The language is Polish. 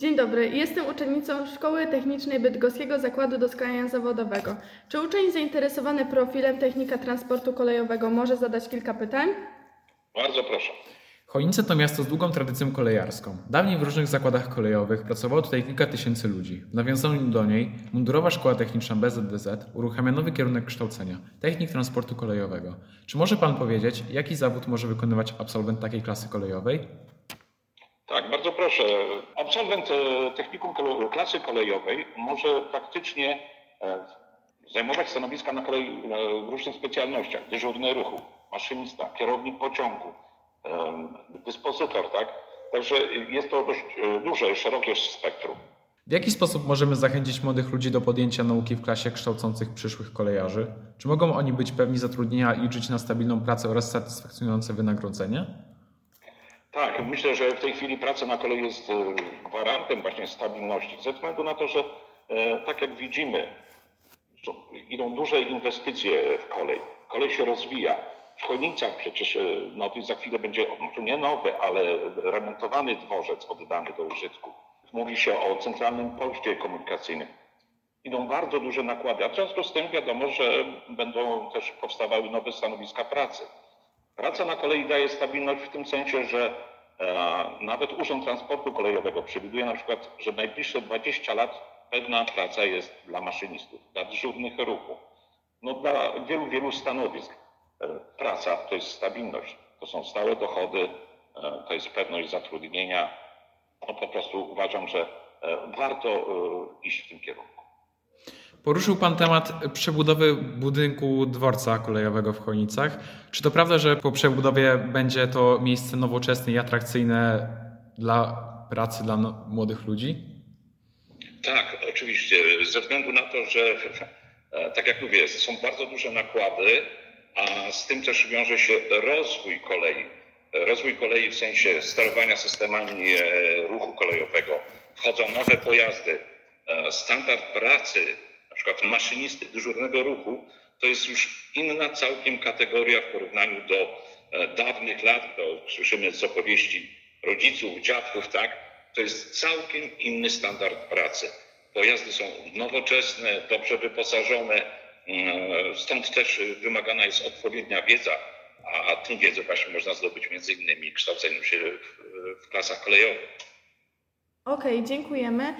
Dzień dobry, jestem uczennicą Szkoły Technicznej Bydgoskiego Zakładu Doskonalenia Zawodowego. Czy uczeń zainteresowany profilem technika transportu kolejowego może zadać kilka pytań? Bardzo proszę. Chojnice to miasto z długą tradycją kolejarską. Dawniej w różnych zakładach kolejowych pracowało tutaj kilka tysięcy ludzi. W nawiązaniu do niej Mundurowa Szkoła Techniczna BZDZ uruchamia nowy kierunek kształcenia – technik transportu kolejowego. Czy może Pan powiedzieć, jaki zawód może wykonywać absolwent takiej klasy kolejowej? Tak, bardzo proszę. Absolwent technikum klasy kolejowej może praktycznie zajmować stanowiska na kolei w różnych specjalnościach. Dyżurny ruchu, maszynista, kierownik pociągu, dyspozytor, tak? Także jest to dość duże, szerokie spektrum. W jaki sposób możemy zachęcić młodych ludzi do podjęcia nauki w klasie kształcących przyszłych kolejarzy? Czy mogą oni być pewni zatrudnienia i liczyć na stabilną pracę oraz satysfakcjonujące wynagrodzenie? Tak, myślę, że w tej chwili praca na kolei jest gwarantem właśnie stabilności, ze względu na to, że tak jak widzimy, idą duże inwestycje w kolej. Kolej się rozwija. W Chojnicach przecież za chwilę będzie, może nie nowy, ale remontowany dworzec oddany do użytku. Mówi się o centralnym porcie komunikacyjnym. Idą bardzo duże nakłady, a w związku z tym wiadomo, że będą też powstawały nowe stanowiska pracy. Praca na kolei daje stabilność w tym sensie, że nawet Urząd Transportu Kolejowego przewiduje na przykład, że najbliższe 20 lat pewna praca jest dla maszynistów, dla dyżurnych ruchu. Dla wielu stanowisk praca to jest stabilność, to są stałe dochody, to jest pewność zatrudnienia. Po prostu uważam, że warto iść w tym kierunku. Poruszył Pan temat przebudowy budynku dworca kolejowego w Chojnicach. Czy to prawda, że po przebudowie będzie to miejsce nowoczesne i atrakcyjne dla pracy dla młodych ludzi? Tak, oczywiście. Ze względu na to, że tak jak mówię, są bardzo duże nakłady, a z tym też wiąże się rozwój kolei. Rozwój kolei w sensie sterowania systemami ruchu kolejowego. Wchodzą nowe pojazdy. Standard pracy na przykład maszynisty dyżurnego ruchu, to jest już inna całkiem kategoria w porównaniu do dawnych lat, słyszymy z opowieści rodziców, dziadków, tak? To jest całkiem inny standard pracy. Pojazdy są nowoczesne, dobrze wyposażone, stąd też wymagana jest odpowiednia wiedza, a tę wiedzę właśnie można zdobyć między innymi kształceniem się w klasach kolejowych. Okej, dziękujemy.